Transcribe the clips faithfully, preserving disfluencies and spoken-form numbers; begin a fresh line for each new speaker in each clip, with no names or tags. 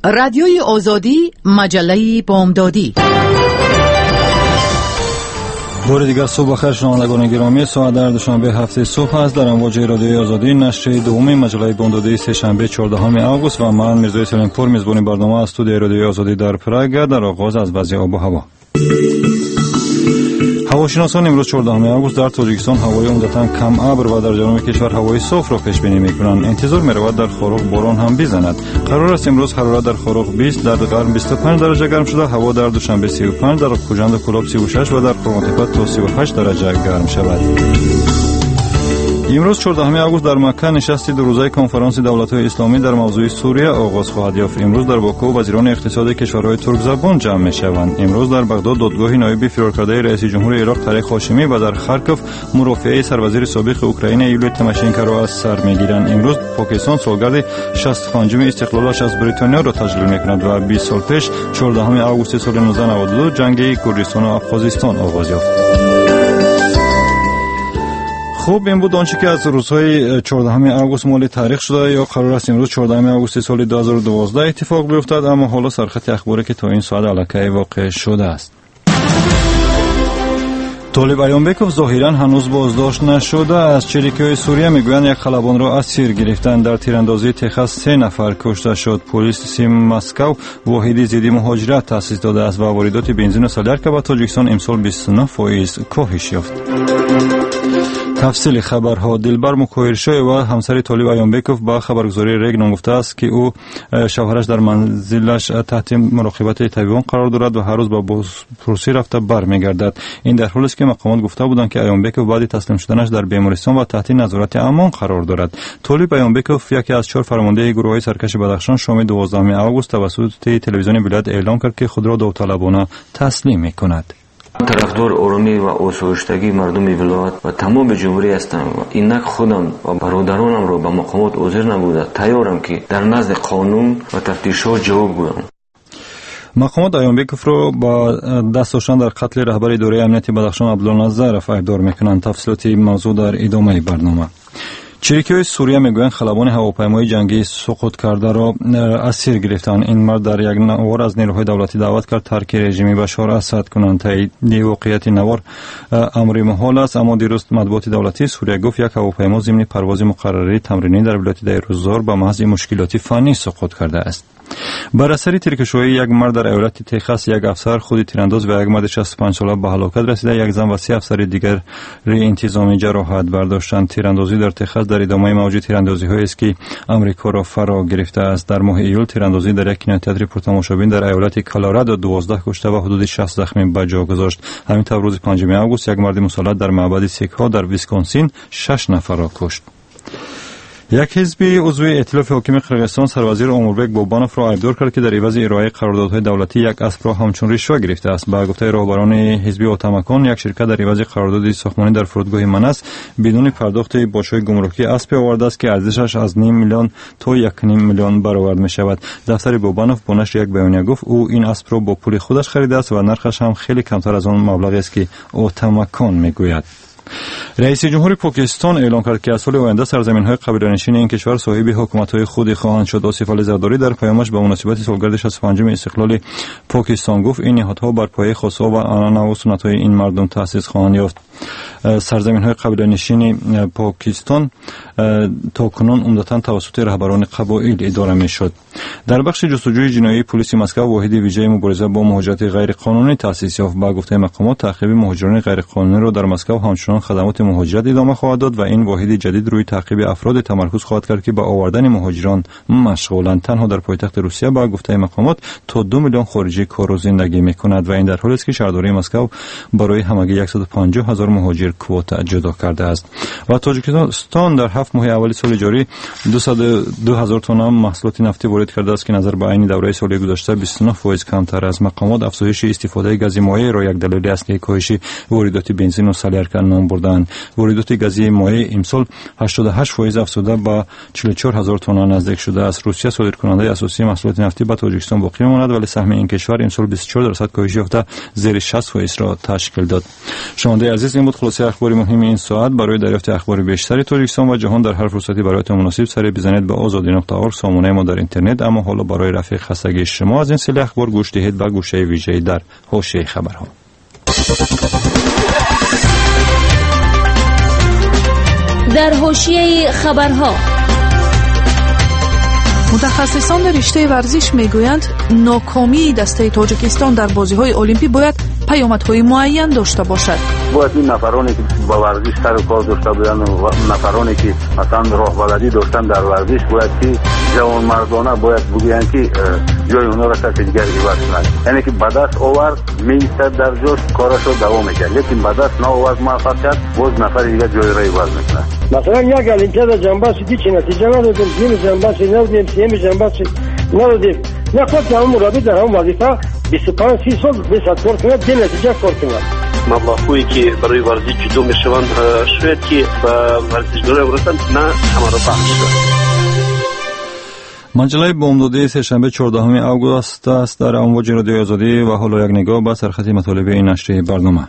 رادیوی آزادی، مجله بامدادی.
بار دیگر صبح بخیر شنوندگان گرامی. ساعت در دوشنبه هفته صبح است. در امواج رادیوی آزادی نشر دوم مجله بامدادی سه شنبه چهاردهم آگوست و من میرزای سلیمپور میزبان برنامه از استودیوی رادیوی آزادی در پراگ. در آغاز از وضع آب و هوا. هواشناسان امروز چهاردهم آگوست در تاجیکستان هوای عمدتاً کم ابر و در جنوب کشور هوای صاف را پیش بینی می‌کنند. انتظار می‌رود در خاروق باران هم بزند. قرار است امروز حرارت در خاروق بیست، در غرب بیست و پنج درجه گرم شده، هوا در دوشنبه سی و پنج، در خوجند و کلاب سی و شش و در قرمانتپه تا سی و هشت درجه گرم شود. امروز چهاردهم آگوست در مکه نشست دو روزه کنفرانس دولت‌های اسلامی در موضوع سوریه آغاز خواهد یافت. امروز در باکو وزیران اقتصاد کشورهای ترک زبان جمع می‌شوند. امروز در بغداد دادگاه نایب فرار کرده رئیس جمهور عراق طارق هاشمی و در خارکوف مرافعه سروزیر سابق اوکراین یولیا تیماشنکو را از سر می‌گیرند. امروز پاکستان سالگرد شصت و پنجم استقلالش از بریتانیا را تجلیل می‌کند و بیست سال پیش چهاردهم آگوست سال نوزده نود و دو جنگ کردستان و افغانستان آغاز یافت. خوب، این بود آنچه که از روزهای چهاردهم آگوست مال تاریخ شده یا قرار است امروز چهاردهم آگوست سال دو هزار و دوازده اتفاق بیفتد. اما حالا سرخط اخباری که تا این ساعت الکی واقع شده است. طالب ایانبکوف ظاهرا هنوز بازداشت نشده. از چریکی‌های سوریه میگویند یک خلبان را اسیر گرفتند. در تیراندازی تخص سه نفر کشته شد. پلیس سیم مسکو واحدی ضد مهاجرت تأسیس داده است و واردات بنزین و سولر که به تاجیکستان امسال بیست و نه فیصد کاهش یافت. تفصیل خبرها. دلبر مکوهرشای و همسر طالب ایانبکوف با خبرگزاری رگنان گفته است که او شوهرش در منزلش تحت مراقبت طبیبان قرار دارد و هر روز با بازپرسی رفته برمیگردد. این در حالی است که مقامات گفته بودند که ایانبکوف بعد تسلیم شدنش در بیمارستان و تحت نظارت امان قرار دارد. طالب ایانبکوف یکی از چهار فرمانده گروه‌های سرکش بدخشان شام دوازدهم آگوست توسط تلویزیون ولایت اعلام کرد که خود را داوطلبانه تسلیم می‌کند.
طرفدار آرامی و آسایشتگی مردم ولایت و تمام جمهوری هستم و اینک خودم و برادرانم را به مقامات حاضر نبوده تیارم که در نزد قانون و تفتیشات جواب گویم.
مقامات ایانبکوف را با دست داشتن در قتل رهبر اداره امنیتی بدخشان عبدالناصر ایبدار میکنند. تفصیلات این موضوع در ادامه برنامه. چریکی‌های سوریه میگویند خلبان هواپیمای جنگی سقوط کرده را اسیر گرفتند. این مرد در یک نوار از نیروهای دولتی دعوت کرد ترک رژیم بشار اسد کنند. تایید واقعیت نوار امر محال است، اما دیروز مطبوعات دولتی سوریه گفت یک هواپیما ضمن پرواز مقرری تمرینی در ولایت دیروزور با محض مشکلات فنی سقوط کرده است. بر اثر تیرکشوی یک مرد در ایالت تگزاس یک افسر خود تیرانداز و یک مرد شصت و پنج ساله به هلاکت رسیده. یک زن و سه افسر دیگر انتظامی جراحت برداشتند. تیراندازی در تگزاس در ادامه موج تیراندازی‌هایی است که آمریکا را فرا گرفته است. در ماه ایول تیراندازی در یک کینوتئاتر پرتماشابین در ایالت کالارادو دوازده کشته و حدود شصت زخمی به جا گذاشت. همینطور روز پنجم آگوست یک مرد مسلح در معبد سیک‌ها در ویسکانسین شش نفر را کشت. یک حزب عضو ائتلاف حاکم قرقیزستان سروزیر اموربک بوبانوف را ایبدار کرد که در عوض ارائه قراردادهای دولتی یک اسب را همچون رشوه گرفته است. به گفته راهبران حزب اوتمکان یک شرکت در عوض قرارداد ساختمانی در فرودگاه منس بدون پرداخت باشگاه گمرکی اسب آورده است که ارزشش از نیم میلیون تا یک نیم میلیون برآورد می شود. دفتر بوبانوف با نشر یک بیانیه گفت او این اسب را با پول خودش خریده است و نرخش هم خیلی کمتر از آن مبلغی است که اوتمکان میگوید. رئیس جمهور پاکستان اعلام کرد که از سال آینده سرزمین‌های قبیله‌نشین این کشور صاحب حکومت‌های خودی خواهند شد. آصف علی زرداری در پیامش به مناسبت سالگرد شصت و پنجم استقلال پاکستان گفت این نهادها بر پایه خاص‌ها و عنعنه و سنت‌های این مردم تأسیس خواهند یافت. سرزمین‌های قبیله‌نشین پاکستان تاکنون عمدتاً توسط رهبران قبایل اداره می‌شد. در بخش جستجوی جنایی پلیس مسکو واحد ویژه مبارزه با مهاجرت غیرقانونی تأسیس یافت. با گفته مقامات تعقیب مهاجران غیرقانونی را در مسکو همچنان خدمات مهاجرت ادامه خواهد داد و این واحد جدید روی تعقیب افراد تمرکز خواهد کرد که با آوردن مهاجران مشغولند. تنها در پایتخت روسیه با گفته مقامات تا دو میلیون خارجی کار و زندگی می‌کند و این در حالی است که شهرداری مسکو برای همگی صد و پنجاه هزار مهاجر کوتا جدا کرده است. و تاجیکستان در هفت ماه اول سال جاری دویست و دو هزار تن محصولات نفتی وارد کرده است که نظر به عین دوره سال گذشته بیست و نه فیصد کمتر است. مقامات افزایش استفاده گاز مایع را یک دلیل اصلی کاهش واردات بنزین و سولر نام نام بردند. واردات گازی مایع امسال هشتاد و هشت درصد افزوده به چهل و چهار هزار تن نزدیک شده است. روسیه صادرکننده اساسی محصولات نفتی به تاجیکستان باقی ماند، ولی سهم این کشور امسال بیست و چهار درصد کاهش یافته زیر شصت درصد را تشکیل داد. شنونده عزیز، این بود خلاصه اخبار مهم این ساعت. برای دریافت اخبار بیشتری تاجیکستان و جهان در هر فرصتی برایتان مناسب سری بزنید به آزادی نقطه اورگ سامانه ما در اینترنت. اما حالا برای رفع خستگی شما از این سری اخبار گوش دهید به گوشه ویژه‌ای در حاشیه خبرها.
در حاشیه خبرها،
متخصصان در رشته ورزش میگویند ناکامی دسته تاجیکستان در بازی‌های المپیک باید پیامدهای معین داشته باشد.
باید این نفرانی که با ورزش سر و کار داشته بودند و نفرانی که مثلا راه بلدی داشتن در ورزش باید که جوان مردانه باید بگویند که جای اونا را کسی دیگر عوض کنند. یعنی که به دست آورد میایستد در جاش کارش را دوام میکرد، لیکن به دست نآورد موفق شد باز نفر دیگر جای را عوض میکنه.
مثلا یک المپیاد جنبش هیچ نتیجه ندادیم، نیم جنبش ندادیم، سیم جنبش ندادیم. نه خود همون مربی در همون وظیفه بیست و پنج سی سال بیست کار کنه، دی نتیجه کار کنه.
مبلغ‌هایی که برای ورزش جدو میشوند شاید که به ورزشکاران برسند نه همه را بخش شد.
مجله بامدادی سه‌شنبه چهاردهم آگوست است در امواج رادیو آزادی و حالا یک نگاه به سرخط مطالب این نشریه برنامه.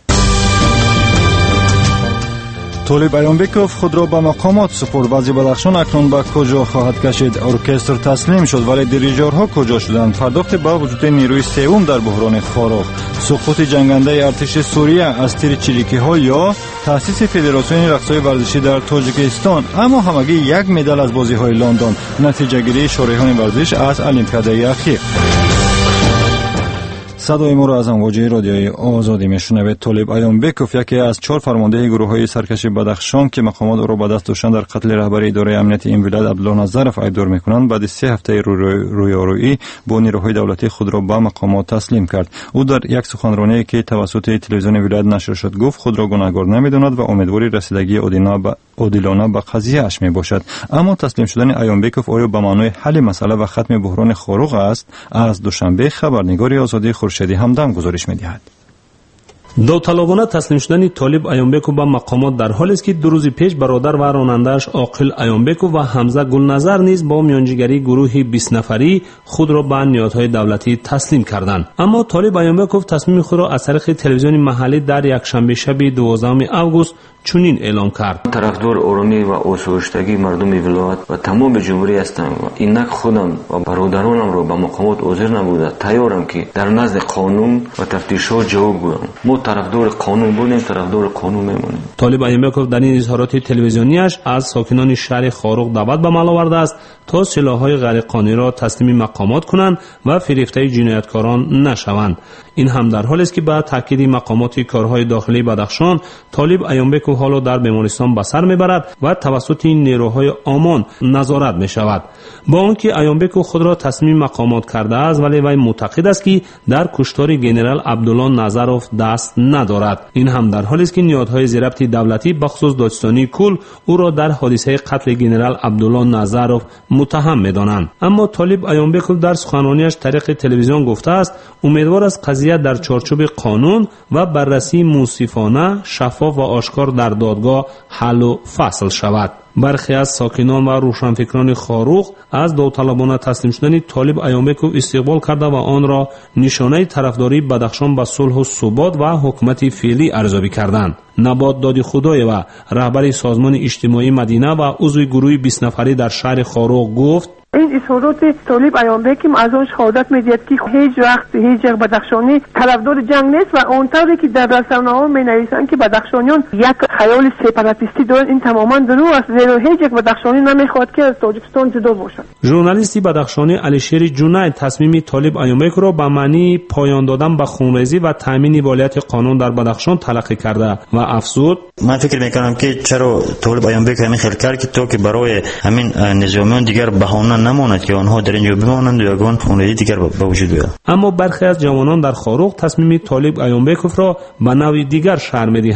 طالب ایانبکوف خود را به مقامات سپرد. وزیر بدخشان اکنون به کجا خواهد کشید؟ ارکستر تسلیم شد ولی دیریژورها کجا شدند؟ پرداخت به وجود نیروی سوم در بحران خاروق، سقوط جنگنده ارتش سوریه از تیر چریکی ها یا تأسیس فدراسیون رقص‌های ورزشی در تاجیکستان. اما همگی یک مدال از بازی های لندن، نتیجه گیری شارحان ورزش از المپیادهای اخیر. صدای ما را از امواج رادیوی آزادی میشنوید. طالب ایانبکوف یکی از چهار فرمانده گروه‌های سرکش بدخشان که مقامات او را به دست داشتند در قتل رهبر اداره امنیت این ولایت عبدالله نظرف ایبدار میکنند، بعد سه هفته رویارویی با نیروهای دولتی خود را به مقامات تسلیم کرد. او در یک سخنرانی که توسط تلویزیون ولایت نشر شد گفت خود را گناهکار نمیداند و امیدواری رسیدگی عادلانه به قضیه اش می باشد. اما تسلیم شدن ایانبکوف آیا به معنای حل مسئله و ختم بحران خاروق است؟ از دوشنبه خبرنگار آزادی خورشیدی همدم گزارش می‌دهد.
داوطلبانه تسلیم شدن طالب ایانبکوف به مقامات در حالی است که دو روز پیش برادر و راننده‌اش عاقل ایانبکوف و حمزه گلنظر نیز با میانجیگری گروهی بیست نفری خود را به نهادهای دولتی تسلیم کردند. اما طالب ایانبکوف تصمیم خود را از طریق تلویزیون محلی در یک شنبه شب دوازدهم آگوست چنین اعلام کرد:
طرفدار آرامی و آسایشتگی مردم ولایت و تمام جمهوری هستم و اینک خودم و برادرانم را به مقامات حاضر نبوده تیارم که در نزد قانون و تفتیشات جواب گویم. ما طرفدار قانون بودیم، طرفدار قانون میمونیم.
طالب ایانبکوف در این اظهارات تلویزیونیش از ساکنان شهر خاروق دعوت به عمل آورده است تا سلاح‌های غیر قانونی را تسلیم مقامات کنند و فریفته جنایتکاران نشوند. این هم در حالی است که با تاکید مقامات کارهای داخلی بدخشان طالب ایانبکوف حالا در بیمارستان به سر میبرد و توسط نیروهای امان نظارت می شود. با آنکه ایانبکوف خود را تسلیم مقامات کرده است ولی وی معتقد است که در کشتار ژنرال عبدالله نظرف دست ندارد. این هم در حالی است که نهادهای ضبط دولتی بخصوص دادستانی کل او را در حادثه قتل ژنرال عبدالله نظرف متهم می‌دانند. اما طالب ایانبکوف در سخنرانیش طریق تلویزیون گفته است امیدوار است قضیه در چارچوب قانون و بررسی منصفانه، شفاف و آشکار در دادگاه حل و فصل شود. برخی از ساکنان و روشنفکران خاروق از داوطلبانه تسلیم شدن طالب ایانبکوف استقبال کرده و آن را نشانه طرفداری بدخشان به صلح و ثبات و حکومت فعلی ارزیابی کردند. نبات دادی خدای و رهبر سازمان اجتماعی مدینه و عضو گروه بیست نفری در شهر خاروق گفت:
این اظهارات طالب ایانبکوف از آن شهادت می‌دهد که هیچ وقت هیچ یک بدخشانی طرفدار جنگ نیست و اونطوری که در رسانه‌ها می‌نویسند که بدخشانیان یک خیال سپاراتیستی دارند، این تماما دروغ است، زیرا هیچ یک بدخشانی نمی‌خواد که از تاجیکستان جدا باشد.
ژورنالیستی بدخشانی علیشیر جنید تصمیم طالب ایانبکوف را به معنی پایان دادن به خونریزی و تامین بالایت قانون در بدخشان تلقی کرده و افزود:
من فکر می‌کنم که چرا طالب ایانبکوف همین خیال کرد که تو که برای همین نظامیان دیگر بهانه نماند که آنها در اینجا بمانند و یگان خونریزی دیگر به وجود بیاید.
اما برخی از جوانان در خاروق تصمیم طالب ایانبکوف را به نوع دیگر شرح می‌دهند.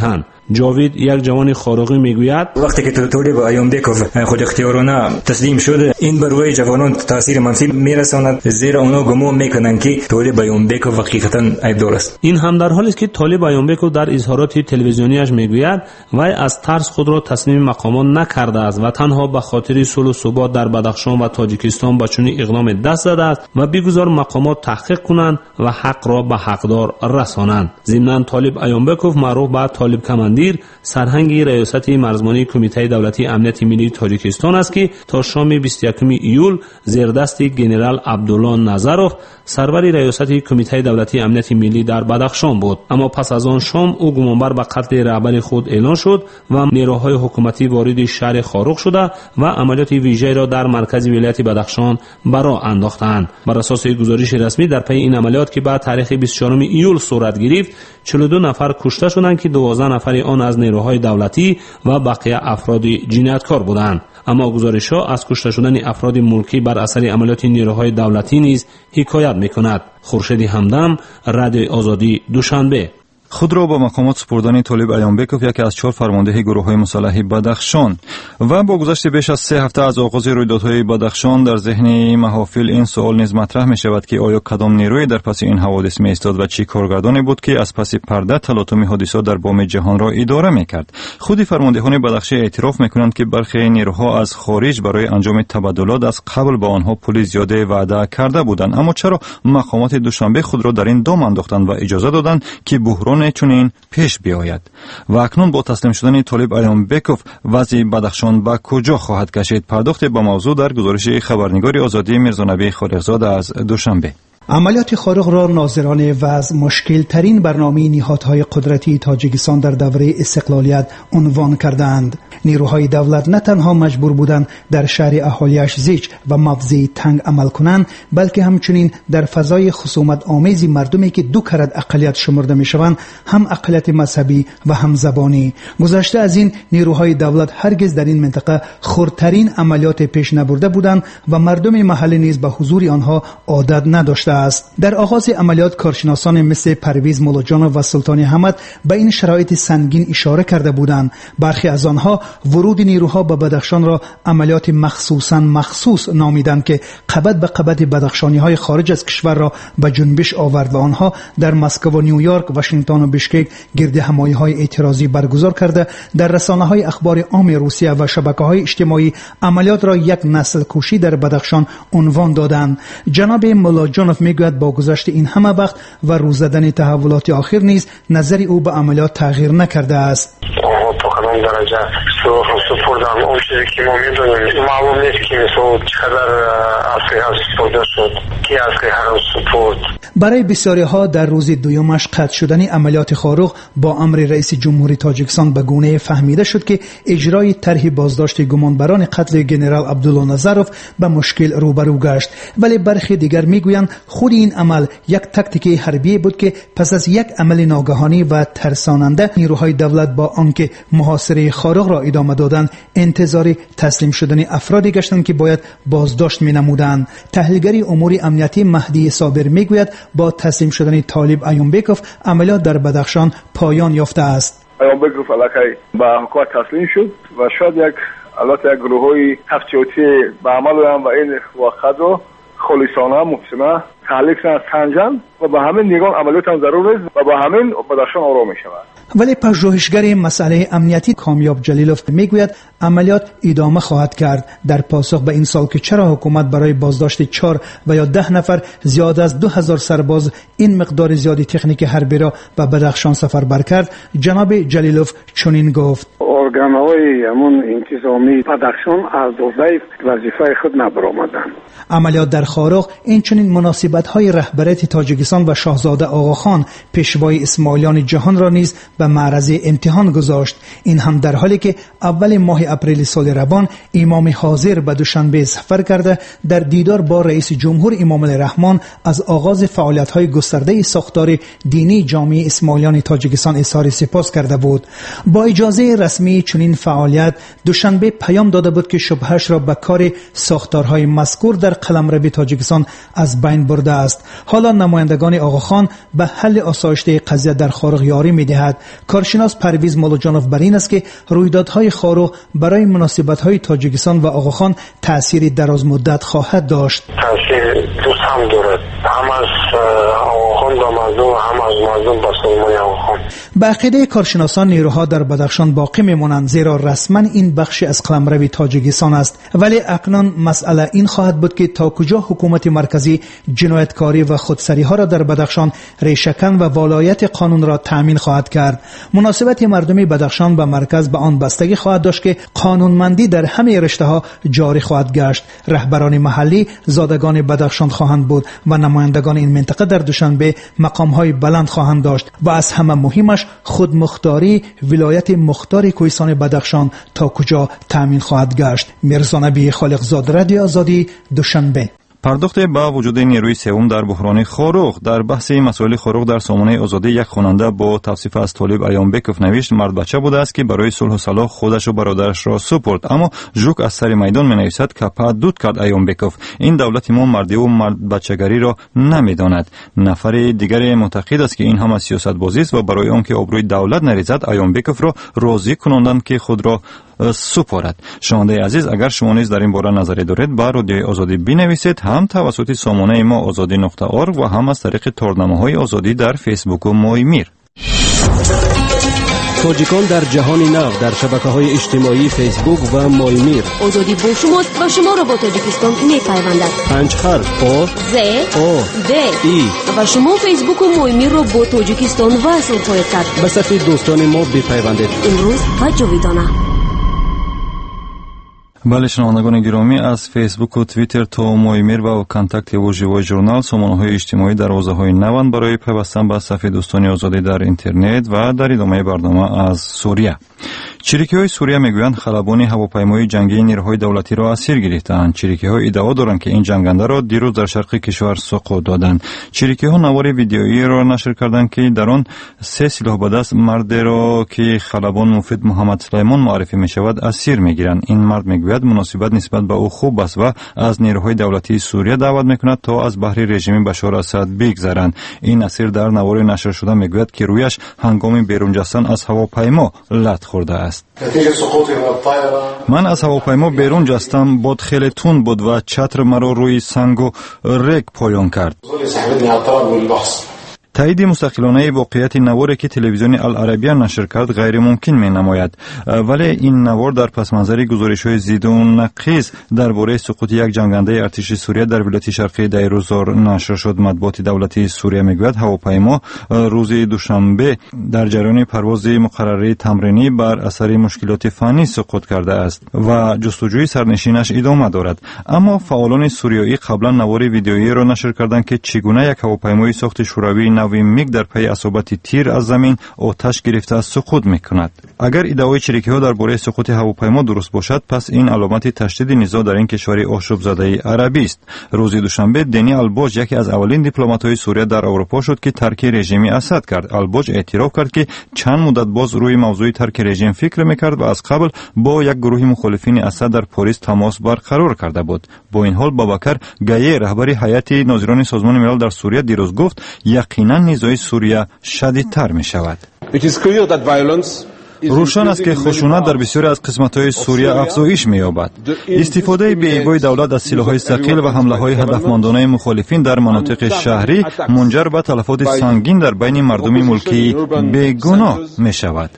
جاوید یک جوان خارقی میگوید
وقتی که طالب ایامبکوف خود اختیارانه تسلیم شده این بر روی جوانان تاثیر منفی میرساند، زیرا اونا گمان میکنند که طالب ایامبکوف حقیقتا عیبدار است.
این هم در حالی است که طالب ایامبکوف در اظهارات تلویزیونیش میگوید وی از ترس خود را تسلیم مقامات نکرده است و تنها به خاطر صلح و ثبات در بدخشان و تاجیکستان به چنین اقدام دست زده است و بگذار مقامات تحقیق کنند و حق را به حقدار رسانند. ضمن طالب ایامبکوف معروف به طالب کماندیر سرهنگ ریاست مرزبانی کمیته دولتی امنیت ملی تاجیکستان است که تا شام بیست و یکم ایول زیر دست گنرال عبدالله نظروف سرور ریاست کمیته دولتی امنیت ملی در بدخشان بود، اما پس از آن شام او گمانبر به قتل رهبر خود اعلان شد و نیروهای حکومتی وارد شهر خاروق شده و عملیات ویژه را در مرکز ولایت بدخشان برا انداختند. بر اساس گزارش رسمی در پی این عملیات که بعد تاریخ بیست و چهارم ایول صورت گرفت چهل و دو نفر کشته شدند که دوازده نفر آن از نیروهای دولتی و بقیه افراد جنایتکار بودند. اما گزارش‌ها از کشته شدن افراد ملکی بر اثر عملیات نیروهای دولتی نیز حکایت می‌کند. خورشید همدم، رادیو آزادی، دوشنبه.
خود را به مقامات سپردن طالب ایامبکوف یکی از چهار فرمانده گروه‌های مسلح بدخشان و با گذشت بیش از سه هفته از آغاز رویدادهای بدخشان در ذهن محافل این سوال نیز مطرح می شود که آیا کدام نیروی در پس این حوادث می ایستاد و چه کارگردانی بود که از پس پرده تلاطم حادثات در بام جهان را اداره می کرد. خود فرماندهان بدخشی اعتراف می کنند که برخی نیروها از خارج برای انجام تبادلات از قبل با آنها پول زیاده وعده کرده بودند، اما چرا مقامات دوشنبه خود را در این دام انداختند و اجازه دادند که بحران چنین پیش بیاید؟ و اکنون با تسلیم شدن طالب ایامبکوف وضع بدخشان به کجا خواهد کشید؟ پرداخت به موضوع در گزارش خبرنگار آزادی میرزانبی خالقزاده از دوشنبه.
عملیات خارق را ناظران وضع مشکل ترین برنامه نهادهای قدرتی تاجیکستان در دوره استقلالیت عنوان کردند. نیروهای دولت نه تنها مجبور بودند در شهر اهالیش زیچ و مفزع تنگ عمل کنند، بلکه همچنین در فضای خصومت آمیز مردمی که دو کرد اقلیت شمرده می شوند، هم اقلیت مذهبی و هم زبانی. گذشته از این نیروهای دولت هرگز در این منطقه خردترین عملیات پیش نبرده بودند و مردم محلی نیز به حضور آنها عادت نداشته است. در آغاز عملیات کارشناسان مثل پرویز مولاجان و سلطان احمد به این شرایط سنگین اشاره کرده بودند. برخی از آنها ورود نیروها به بدخشان را عملیات مخصوصاً مخصوص نامیدند که قبط به قبط بدخشانی های خارج از کشور را به جنبش آورد و آنها در مسکو و نیویورک، واشنگتن و بشکک گرد همایی های اعتراضی برگزار کرده در رسانه های اخبار عام روسیه و شبکه های اجتماعی عملیات را یک نسل کشی در بدخشان عنوان دادند. جناب مولاجانوف میگوید با گذشت این همه وقت و روز زدن تحولات آخر نیز نظر او به عملیات تغییر نکرده است.
تا کدام درجه سپردن اون چیزی که ما میدونیم معلوم نیست که مثلا چقدر اصلی ها سپرده شد، کی اصلی ها سپرد.
برای بسیاری ها در روز دویمش قطع شدن عملیات خارق با امر رئیس جمهوری تاجیکستان به گونه فهمیده شد که اجرای طرح بازداشت گمانبران قتل گنرال عبدالله نظروف به مشکل روبرو گشت، ولی برخی دیگر میگویند خود این عمل یک تاکتیک حربی بود که پس از یک عمل ناگهانی و ترساننده نیروهای دولت با آنکه محاصره خارق را ادامه دادند انتظار تسلیم شدن افرادی گشتند که باید بازداشت می‌نمودند. تحلیلگر امور امنیتی مهدی صابر میگوید با تسلیم شدن طالب ایامبکوف عملیات در بدخشان پایان یافته است.
ایامبکوف علاقه به حکومت تسلیم شد و شاید یک البته یک گروه‌های تفکیکی به عمل آمدند و این واقعه را خالصانه محسنه تحلیل سنجان و با همین نگاه عملیات هم ضرور است و با همین بدخشان آرام می‌شود.
ولی پژوهشگر مسئله امنیتی کامیاب جلیلوف میگوید عملیات ادامه خواهد کرد. در پاسخ به این سوال که چرا حکومت برای بازداشت چهار و یا ده نفر زیاد از دو هزار سرباز این مقدار زیادی تکنیک حربی را به بدخشان سفربر کرد، جناب جلیلوف چنین گفت:
ارگان‌های همون انتظامی بدخشان از وظایف وظیفه خود نبرآمدند.
عملیات در خارق این چنین مناسبت‌های رهبریت تاجیکستان و شاهزاده آقاخان پیشوای اسماعیلیان جهان را نیز به معرض امتحان گذاشت. این هم در حالی که اول ماه اپریل سال روان امام حاضر به دوشنبه سفر کرده در دیدار با رئیس جمهور امام الرحمن از آغاز فعالیت‌های گسترده ساختار دینی جامعه اسماعیلیان تاجیکستان اظهار سپاس کرده بود. با اجازه رسمی چنین فعالیت دوشنبه پیام داده بود که شبهش را به کار ساختارهای مذکور در قلمرو تاجیکستان از بین برده است. حالا نمایندگان آقاخان به حل آسایشته قضیه در خارق یاری می‌دهد. کارشناس پرویز مولوجانوف بر این است که رویدادهای خارق برای مناسبت‌های تاجیکستان و آقاخان تأثیر دراز مدت خواهد داشت.
تأثیر دوست هم دارد، هم از آقاخان به مردم، هم از مردم به سلمان آقاخان.
به عقیده کارشناسان نیروها در بدخشان باقی میمانند، زیرا رسما این بخشی از قلمرو تاجیکستان است، ولی اکنون مسئله این خواهد بود که تا کجا حکومت مرکزی جنایتکاری و خودسری ها را در بدخشان ریشه‌کن و ولایت قانون را تامین خواهد کرد. مناسبت مردمی بدخشان به مرکز به آن بستگی خواهد داشت که قانونمندی در همه رشته ها جاری خواهد گشت. رهبران محلی زادگان بدخشان خواهند بود و نمایندگان این منطقه در دوشنبه مقام های بلند خواهند داشت و از همه مهمش خودمختاری ولایت مختار کوهستان بدخشان تا کجا تامین خواهد گشت. میرزا نبی خالقزاد، رادیو آزادی، دوشنبه.
پرداخت با وجود نیروی سوم در بحران خاروق. در بحث مسائل خاروق در سامانه آزادی یک خواننده با توصیف از طالب ایامبکوف نوشت مرد بچه بوده است که برای صلح و صلاح خودش و برادرش را سپرد، اما ژوک از سر میدان می نویسد که پدود کرد ایامبکوف. این دولت ما مردی و مرد بچگری را نمیداند. نفر دیگر معتقد است که این هم از سیاست بازی است و برای آنکه آبروی دولت نریزد ایامبکوف را راضی کناندند که خود را سپارد. شنونده عزیز، اگر شما نیز در این باره نظری دارید با رادیوی آزادی بنویسید، هم توسط سامانه ما آزادی نقطه اورگ و هم از طریق تارنامه‌های آزادی در فیسبوک و مایمیر.
تاجیکان در جهان نو در شبکه‌های اجتماعی فیسبوک و مایمیر.
آزادی با شماست و شما را با تاجیکستان می‌پیوندد.
پنج حرف آ
ز
آ
د
ای
و شما فیسبوک و مایمیر را با تاجیکستان وصل خواهید کرد.
به صفحه دوستان ما بپیوندید.
امروز و جاویدانه.
بله شنوندگان گرامی، از فیسبوک و توییتر تا مایمیر و کانتاکت و ژیوای ژورنال سامانه‌های اجتماعی دروازه‌های نوند برای پیوستن به صفحه دوستان آزادی در اینترنت و در ادامه برنامه از سوریه. چریکی‌های سوریه میگویند خلبان هواپیمای جنگی نیروهای دولتی را اسیر گرفتند. چریکی‌ها ادعا دارند که این جنگنده را دیروز در شرق کشور سقوط دادند. چریکی‌ها نوار ویدیویی را نشر کردند که در آن سه سلاح به دست مرد را که خلبان مفید محمد سلیمان معرفی می‌شود اسیر می‌گیرند. این مرد میگوید مناسبت نسبت به او خوب است و از نیروهای دولتی سوریه دعوت می‌کند تا از بحر رژیم بشار اسد بگذرند. این اسیر در نوار نشر شده میگوید که رویش هنگام بیرون جستن از هواپیما لط خورده است. من از هواپیما بیرون جستم، باد خیلی تند بود و چتر مرا روی سنگ و ریگ پایان کرد. تایید مستقلانه واقعیت نواری که تلویزیون العربیه نشر کرد غیر ممکن می نماید، ولی این نوار در پس منظر گزارش‌های ضد و نقیض درباره سقوط یک جنگنده ارتش سوریه در ولایت شرقی دیروزار نشر شد. مطبوعات دولتی سوریه میگوید هواپیما روز دوشنبه در جریان پرواز مقرره تمرینی بر اثر مشکلات فنی سقوط کرده است و جستجوی سرنشینش ادامه دارد. اما فعالان سوریایی قبلا نوار ویدیویی را نشر کردند که چگونه یک هواپیمای ساخت شوروی نوی میگ در پی اصابت تیر از زمین آتش گرفته سقوط میکند. اگر ادعای چریکی‌ها درباره سقوط هواپیما درست باشد، پس این علامت تشدید نزاع در این کشور آشوب زده عربی است. روز دوشنبه دنی الباج، یکی از اولین دیپلمات‌های سوریه در اروپا شد که ترک رژیم اسد کرد. الباج اعتراف کرد که چند مدت باز روی موضوع ترک رژیم فکر میکرد و از قبل با یک گروه مخالفین اسد در پاریس تماس برقرار کرده بود. با این حال بابکر گایی، رهبر هیئت ناظران سازمان ملل در سوریه، دیروز گفت یقینا نزاع سوریه شدیدتر می شود. روشن است که خشونت در بسیاری از قسمت‌های سوریه افزایش می‌یابد. استفاده بی‌ایبای دولت از سلاح‌های ثقیل و حمله‌های هدفمندانه مخالفین در مناطق شهری منجر به تلفات سنگین در بین مردم ملکی بیگناه می‌شود.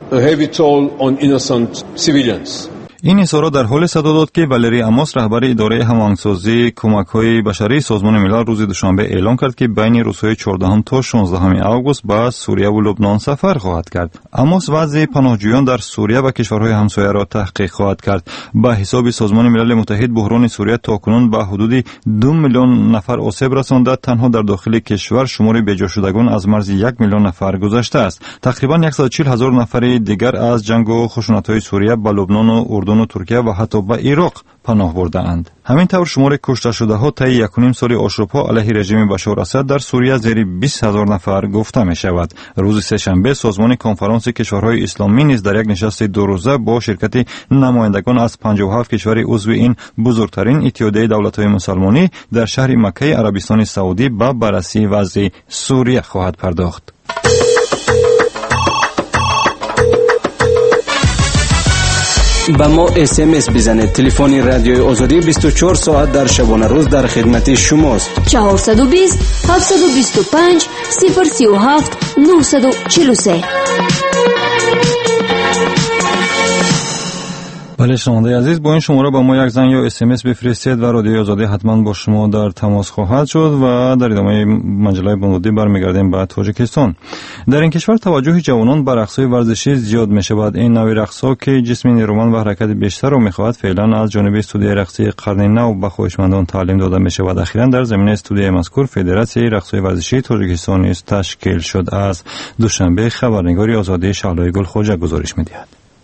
این اظهارات در حال صدا داد که والری اماس، رهبر اداره هماهنگسازی کمک‌های بشری سازمان ملل، روز دوشنبه اعلام کرد که بین روزهای چهاردهم تا شانزدهم آگوست به سوریه و لبنان سفر خواهد کرد. اماس وضع پناهجویان در سوریه و کشورهای همسایه را تحقیق خواهد کرد. به حساب سازمان ملل متحد بحران سوریه تاکنون به حدود دو میلیون نفر آسیب رسانده. تنها در داخل کشور شمار بی‌جا شدگان از مرز یک میلیون نفر گذشته است. تقریبا صد و چهل هزار نفر دیگر از جنگ و خشونت‌های سوریه به لبنان و اردن و ترکیه و حتی به عراق پناه برده اند. همین طور شمار کشته شده ها طی یک و نیم سال آشوب‌ها علیه رژیم بشار اسد در سوریه زیر بیست هزار نفر گفته می شود. روز سه‌شنبه سازمان کنفرانس کشورهای اسلامی نیز در یک نشست دو روزه با شرکت نمایندگان از پنجاه و هفت کشور عضو این بزرگترین اتحادیه دولت‌های مسلمانی در شهر مکه عربستان سعودی به بررسی وضع سوریه خواهد پرداخت.
با ما اس ام اس بزنید. تلفن رادیوی آزادی بیست و چهار ساعت در شبانه روز در خدمت شماست.
چهارصد و بیست هفتصد و بیست و پنج صفر سی و هفت نهصد و چهل و سه.
بله شنونده عزیز، با این شماره با ما یک زنگ یا اس ام اس بفرستید و رادیوی آزادی حتما با شما در تماس خواهد شد و در ادامه مجله بامدادی برمیگردیم به تاجیکستان. در این کشور توجه جوانان به رقص‌های ورزشی زیاد می‌شود. این نوع رقص‌ها که جسم نیرومند و حرکت بیشتر را می‌خواهد فعلا از جانب استودیوی رقصی قرن نو به خواهشمندان تعلیم داده می‌شود. اخیراً در زمینه استودیوی مذکور فدراسیون رقص‌های ورزشی تاجیکستان نیز تشکیل شد. از دوشنبه خبرنگاری آزادی شعلای گل خوجا گزارش می‌دهد.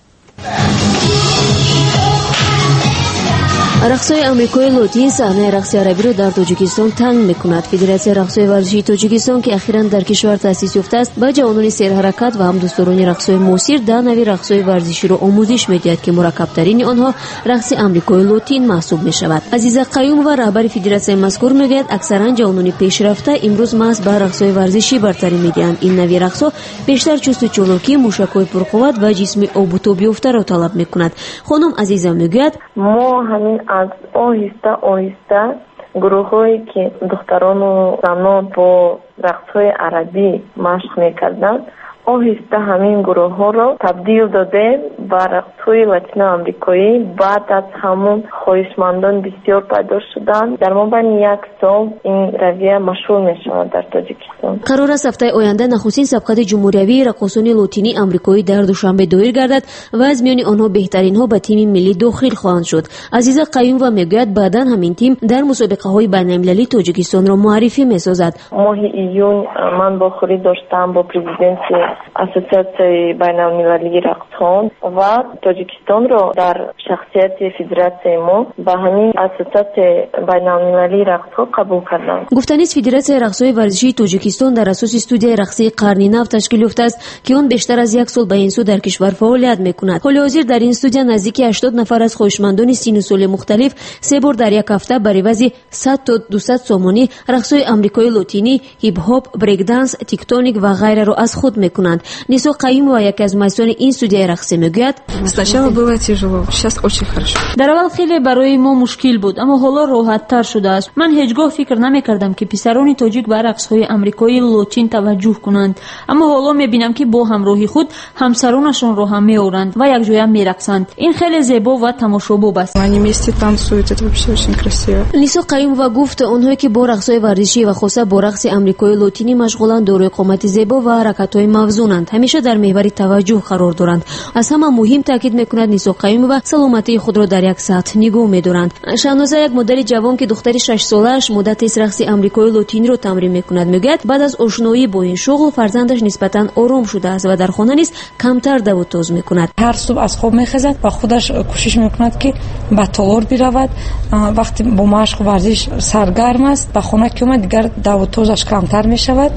رقص‌های آمریکای لاتین صحنه رقص عربی را در تاجیکستان تنگ می‌کند. فدراسیون رقص‌های ورزشی تاجیکستان که اخیراً در کشور تأسیس یافته است، با جوانان سیرحرکت و هم دوستداران رقص‌های موسیقی ده نوع رقص‌های ورزشی را آموزش می‌دهد که مرکب‌ترین آنها رقص آمریکای لاتین محسوب می‌شود. عزیزه قیوم و رهبر فدراسیون مذکور می‌گوید اکثراً جوانان پیشرفته امروز محض به رقص‌های ورزشی برتری می‌دهند. این نوع رقص‌ها بیشتر چست و چالاکی، موشک‌های پرقوت و جسم آب و تاب یافته را طلب می‌کند. خانم عزیزه می‌گوید
ما همین از آهسته آهسته گروه‌هایی که دختران و زنان با رقص‌های عربی مشق می‌کردند آهسته همین گروه ها را تبدیل داده به رقص‌های لاتین آمریکایی. بعد از همون خواهشمندان بسیار پیدا شدند. در مابین یک سال این رویه مشهور می شود در تاجیکستان.
قرار است هفته آینده نخستین سبقت جمهوری رقاصان لاتینی آمریکایی در دوشنبه دایر گردد و از میان آنها بهترین ها به تیم ملی داخل خواهند شد. عزیزه قیوم و میگوید بعدا همین تیم در مسابقه های بین المللی تاجیکستان را معرفی می سازد.
ماه ایون من با خوری داشتم با پرزیدنت اساسیاسیون بین المللی رقصان و تاجیکستان را در شخصیت فدراسیون ما با همین اساسیاسیون بین المللی رقص قبول کردند.
گفتنی است فدراسیون رقص‌های ورزشی تاجیکستان در اساس استودیوی رقصی قرن نو تشکیل یافته است که اون بیشتر از یک سال به این سو در کشور فعالیت می‌کند. حال حاضر در این استودیو نزدیک هشتاد نفر از خواهشمندان سن و سال مختلف سه بار در یک هفته بر عوض صد تا دویست سامانی رقص‌های آمریکایی لاتینی، هیپ هاپ، بریک دنس، تکتونیک و غیره را از خود می‌کنند. نیسو قیوم و یک از مؤسسان این استودیوی رقصی میگوید
сначала было тяжело, сейчас очень хорошо.
در اول خیلی برای ما مشکل بود اما حالا راحت تر شده است. من هیچگاه فکر نمی‌کردم که پسران تاجیک به رقص‌های آمریکایی لاتین توجه کنند، اما حالا می‌بینم که با همراهی خود همسرانشان را هم می‌آورند و یک جای می‌رقصند. این خیلی زیبا و تماشاباب است.
Они вместе танцуют, это вообще очень красиво.
نیسو قیوم و گفت آنهایی که با رقص‌های ورزشی و خاصه با رقص آمریکایی لاتینی مشغولند دارای قامت زیبا و حرکت‌های موزونند، همیشه در محور توجه قرار دارند. از همه مهم تاکید می‌کند نیسو قیوم و سلامتی خود را در یک سطح نگاه می‌دارند. شانوزه یک مدل جوان که دختر شش سالش مدت است رقص آمریکایی لاتینی را تمرین می‌کند میگوید بعد از آشنایی با این شغل فرزندش نسبتاً آرام شده است و در خانه نیز کمتر دو و توز می‌کند.
هر صبح از خواب می‌خیزد و خودش کوشش می‌کند که به تالار برود. وقتی با مشق ورزش سرگرم است به خانه که اومد دیگر دو و توزش کمتر می‌شود.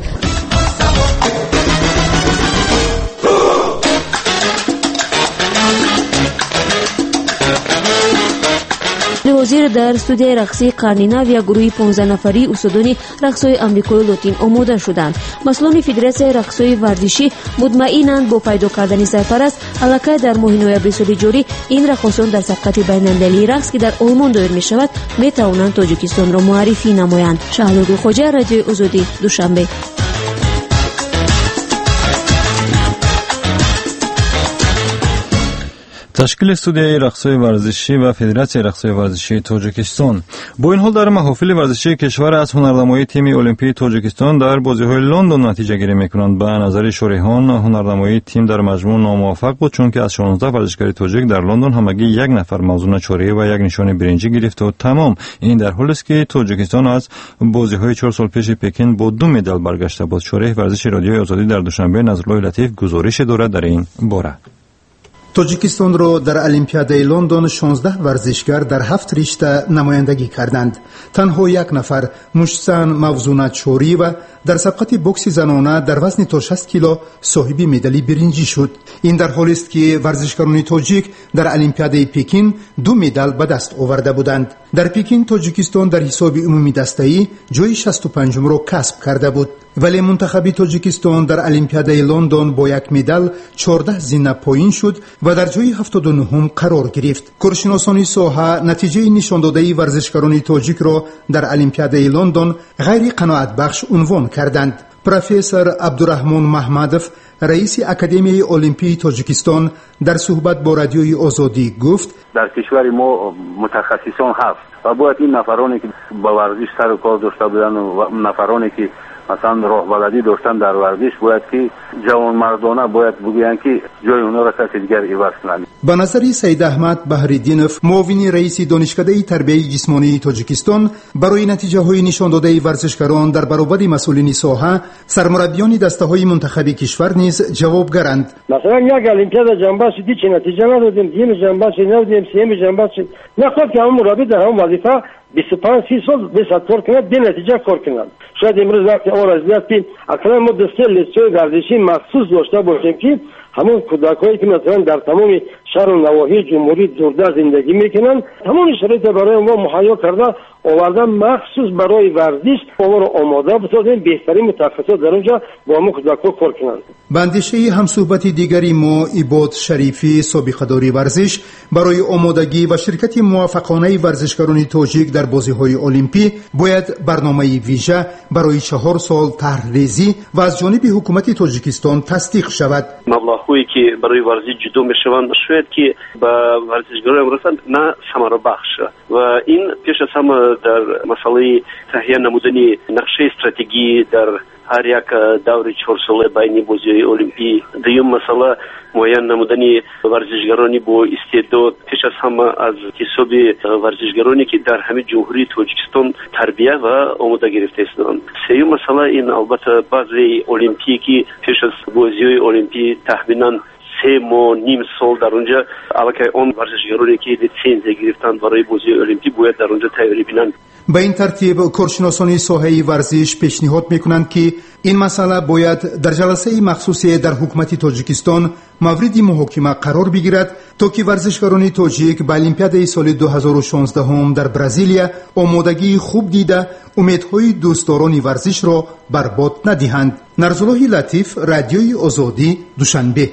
حاضر در استودیوی رقصی قرن نو یک گروه پانزده نفری استادان رقص‌های آمریکایی لاتین آماده شدند. مسئولان فدراسیون رقص‌های ورزشی مطمئنند با پیدا کردن سرپرست الکی در ماه نوامبر سال جاری این رقاصان در سبقت بین‌المللی رقص که در آلمان دایر می‌شود می‌توانند تاجیکستان را معرفی نمایند. شهلوگل خوجا، رادیوی آزادی، دوشنبه.
تشکیل استودیوی رقص‌های ورزشی و فدراسیون رقص‌های ورزشی تاجیکستان. با این حال در محافل ورزشی کشور از هنرنمایی تیم المپی تاجیکستان در بازی‌های لندن نتیجه گیری می‌کنند. به نظر شارحان هنرنمایی تیم در مجموع ناموفق بود چون که از شانزده ورزشکار تاجیک در لندن همگی یک نفر موزون چهاره‌ای و یک نشان برنجی گرفت و تمام. این در حالی است که تاجیکستان از بازی‌های چهار سال پیش پکن با دو مدال برگشته بود. شارح ورزش رادیوی آزادی در دوشنبه نظرالله لطیف گزارش دارد در این باره.
تاجیکستان را در المپیادای لندن شانزده ورزشکار در هفت رشته نمایندگی کردند. تنها یک نفر مشسن موزون چوری و در سبقت بوکس زنانه در وزن تا شصت کیلو صاحب مدال برنجی شد. این در حالی است که ورزشکاران تاجیک در المپیادای پکن دو مدال به دست آورده بودند. در پکین تاجیکستان در حساب عمومی دسته‌ای جای شصت و پنجم را کسب کرده بود، ولی منتخب تاجیکستان در المپیادای لندن با یک مدال چهارده زینه پایین شد و در جای هفتاد و نهم قرار گرفت. کارشناسان ساحه نتیجه نشان داده ورزشکاران تاجیک را در المپیادای لندن غیر قناعت بخش عنوان کردند. پروفسور عبدالرحمن محمدов، رئیس اکادمی المپی تاجیکستان، در صحبت با رادیوی آزادی گفت
در کشور ما متخصصان هست و باید این نفرانی که با ورزش سر و کار داشته بودن و نفرانی که مثلا راه بلدی داشتن در ورزش باید که جوانمردانه باید بگویند که جای اونا را کسی دیگر عوض کنند.
به نظر سید احمد بحرالدینов، معاون رئیس دانشکده تربیت جسمانی تاجیکستان، برای نتیجه های نشان داده ورزشکاران در برابر مسئولین ساحه، سرمربیان دسته های منتخب کشور نیز جوابگرند.
مثلا یک المپیاد جنبش دی چه نتیجه ندادیم، دیم جنبش ندادیم، سیم جنبش نخواد که همون مربی در همون وظیفه بیست و پنج سی سال بیست کار کنند، به نتیجه کار کنند. شاید امروز وقتی آن از بیاد که اصلا ما دسته لیستوی ورزشی مخصوص داشته باشیم که همون کودکایی که مثلا در تمام شهر و نواحی جمهوری دورده زندگی میکنن تمام شرایط برای ما مهیا کرده آورده مخصوص برای ورزش ما رو آماده بسازیم، بهترین متخصصات در اونجا با ما کودکا کار کنند.
به اندیشه همصحبت دیگری ما عباد شریفی، سابقه‌دار ورزش، برای آمادگی و شرکت موفقانه ورزشکاران تاجیک در بازی‌های المپی باید برنامه ویژه برای چهار سال طرح‌ریزی و از جانب حکومت تاجیکستان تصدیق شود.
مبلغ‌هایی که برای ورزش جدو میشوند شاید که با ورزشکاران رسند نه ثمره بخش و این پیش از همه در مسئله تهیه نمودنی نقشه استراتژی در هر یک دور چهار ساله بین بازی المپی. دوم مسئله معین نمودنی ورزشکارانی با استعداد پیش از همه از حساب ورزشکارانی که در همه جمهوری تاجیکستان تربیت و آموده گرفته هستند. سوم مسئله این البته بعضی المپی که پیش از بازی المپی تخمینا سه ماه نیم سال در اونجا البته اون ورزشکارانی که لیسانس گرفتن برای بازی المپی باید در اونجا تیاری بینند.
به این ترتیب کارشناسان ساحه ورزش پیشنهاد میکنند که این مسئله باید در جلسه مخصوصی در حکومت تاجیکستان مورد محاکمه قرار بگیرد تا که ورزشکاران تاجیک به المپیادای سال دو هزار و شانزده هم در برزیلیا آمادگی خوب دیده امیدهای دوستداران ورزش را برباد ندهند. نرزالله لطیف، رادیوی آزادی، دوشنبه.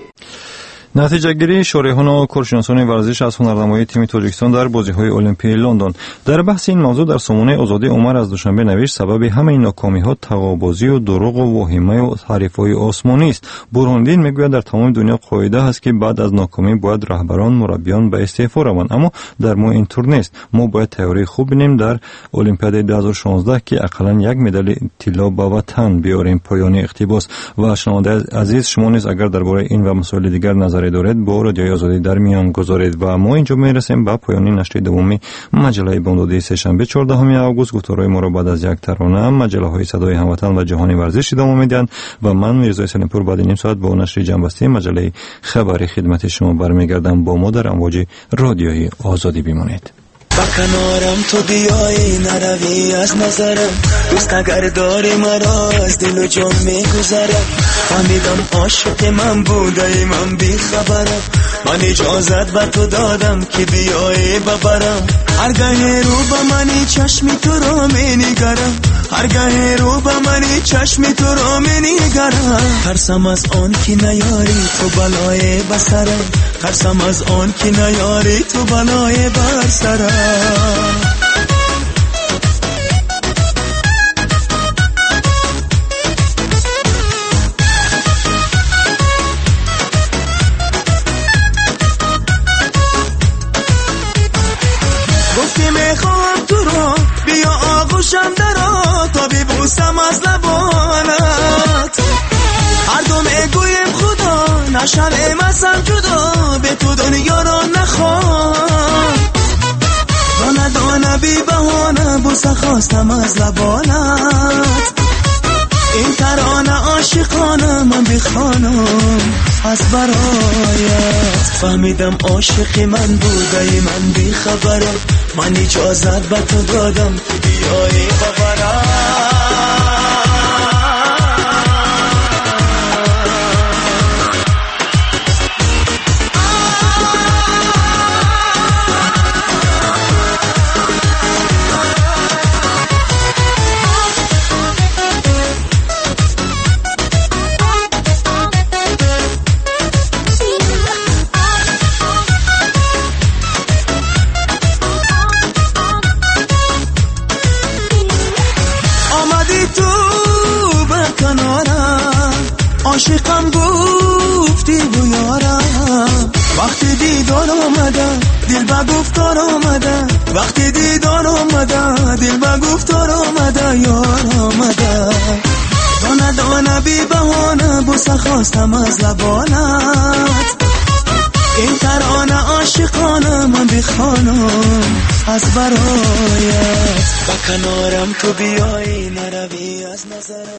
نتیجه گیری شارحان و کارشناسان ورزش از هنرنمایی تیم تاجیکستان در بازی‌های المپی لندن. در بحث این موضوع در سامانه آزادی عمر از دوشنبه نوشت سبب همه این ناکامی‌ها تقابازی و دروغ و واهمه و تعریف‌های آسمانی است. برهان‌الدین میگوید در تمام دنیا قاعده است که بعد از ناکامی باید رهبران مربیان به استعفا روند، اما در ما اینطور نیست. ما باید تئوری خوب بینیم در المپیاد دو هزار و شانزده که حداقل یک مدال طلا به وطن بیاریم. پایان اقتباس. و شنونده عزیز، شما نیز اگر درباره این و مسائل دیگر نظری دارید با رادیوی آزادی در میان گذارید. و ما اینجا میرسیم به پایان نشر دومی مجله بامدادی سه‌شنبه چهاردهم آگوست. گفتارهای ما را بعد از یک ترانه مجله های صدای هموطن و جهانی ورزش ادامه میدن و من میرزا سلیمپور بعد نیم ساعت با نشر جنبسته مجله خبری خدمت شما برمیگردم. با ما در امواج رادیوی آزادی بمانید.
با کنارم تو بیایی نروی از نظرم، دوست اگر داری مرا از دل و جان میگذرم. فهمیدم عاشق من بودی من بی خبرم، من اجازت به تو دادم که بیایی ببرم. هرگاه رو به منی چشمی تو رو مینگرم، هرگاه رو به منی چشمی تو رو مینگرم. ترسم از آن که نیاری تو بلای بسرم، ترسم از آن که نیاری تو بلای بسرم. گفتی میخوام تو رو بیا آغوشم درا تا ببوسم از لبانت. هر دو میگویم خدا نشویم ازم جدا، به تو دنیا را نخوام. دانه دانه بی بهانه بوسه خواستم از لبانت. این ترانه عاشقانه من بخوانم از برایت. فهمیدم عاشق من بودی من بی خبرم، من اجازت به تو دادم که بیایی ببرم. تو به کنارم، عاشقم گفتی بیارم. وقتی دیدار آمده دل به گفتار آمده، وقتی دیدار آمده دل به گفتار آمده، یار آمده. دانه دانه بی بهانه بوسه خواستم از لبانت، این ترانه عاشقانه من بخوانم از برایت. به کنارم تو بیایی نروی از نظر